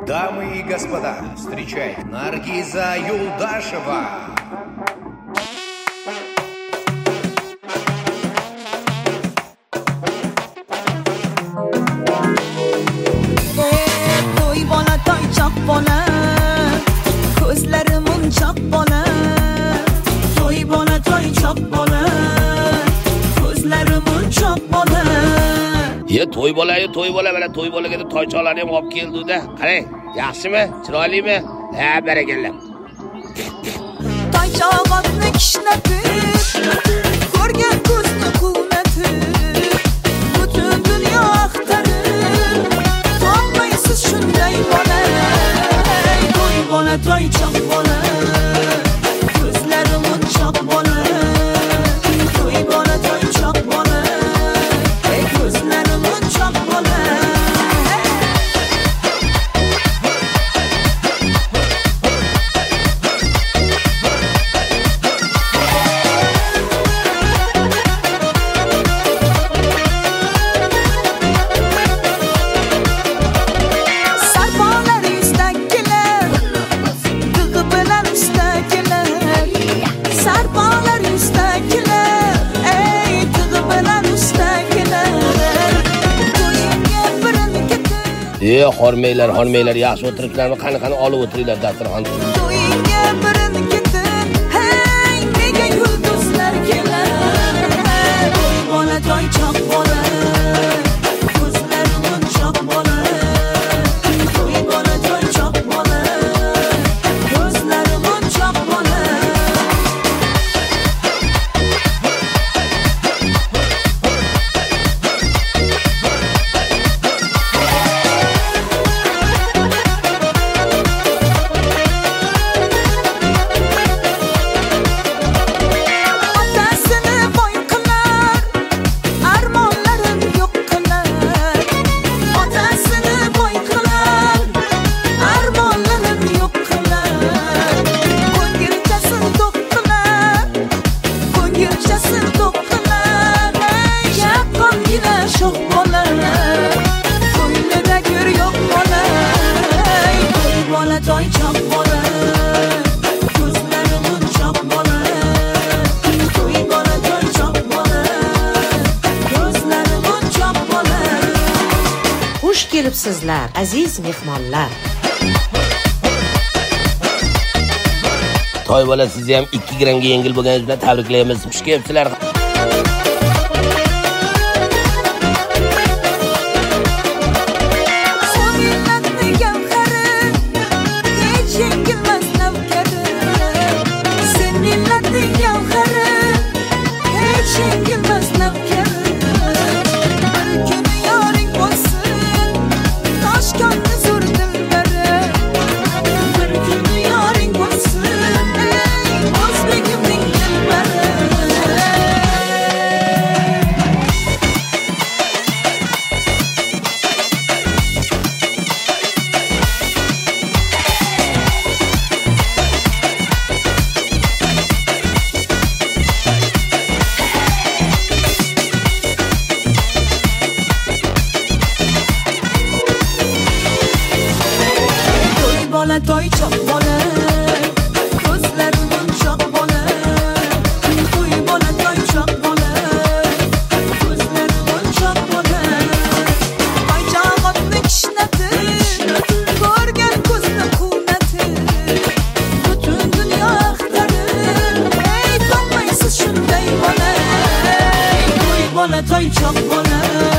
Дамы и господа, встречайте, Наргиза Юлдашева. Toy bola, toychoq bola, ko'zlari munchoq bola. Toy bola, toychoq bola, ko'zlari munchoq bola. To'y bola mana to'y bolaga deb toychoqlarni ham olib keldi-da. Qarang, yaxshimi? Chiroylimi? Ha, barakallah. Toychoq otni kishnatib, ko'rgan ko'zni quvnatib, butun dunyo axtarib, topmaysiz shunday bola. To'y bola, toychoq bola, ko'zlari munchoq bola. To'y bola, toychoq bola, ko'zlari munchoq bola. Hormaylar, yaxshi o'tiriblarmi? Qani olib o'tiringlar dasturxonni. To'yingga birin ketin, hey, nega yulduzlar kelar? To'y bola, toychoq bola, ko'zlari munchoq bola. To'y bola, toychoq bola, ko'zlari munchoq bola. Toychoq bola, ko'zlari munchoq bola. To'y bola, toychoq bola, ko'zlari munchoq bola. Xush kelibsizlar, aziz mehmonlar. Toy bola, sizni ham 2 grammga yengil bo'lganingiz bilan tabriklaymiz. Xush kelibsizlar. Toychoq bola, ko'zlari munchoq bola. To'y bola, toychoq bola, ko'zlari munchoq bola. Toychoq otni kishnatib, ko'rgan ko'zni quvnatib, butun dunyo axtarib, hey, topmaysiz shunday bola. To'y bola, toychoq bola.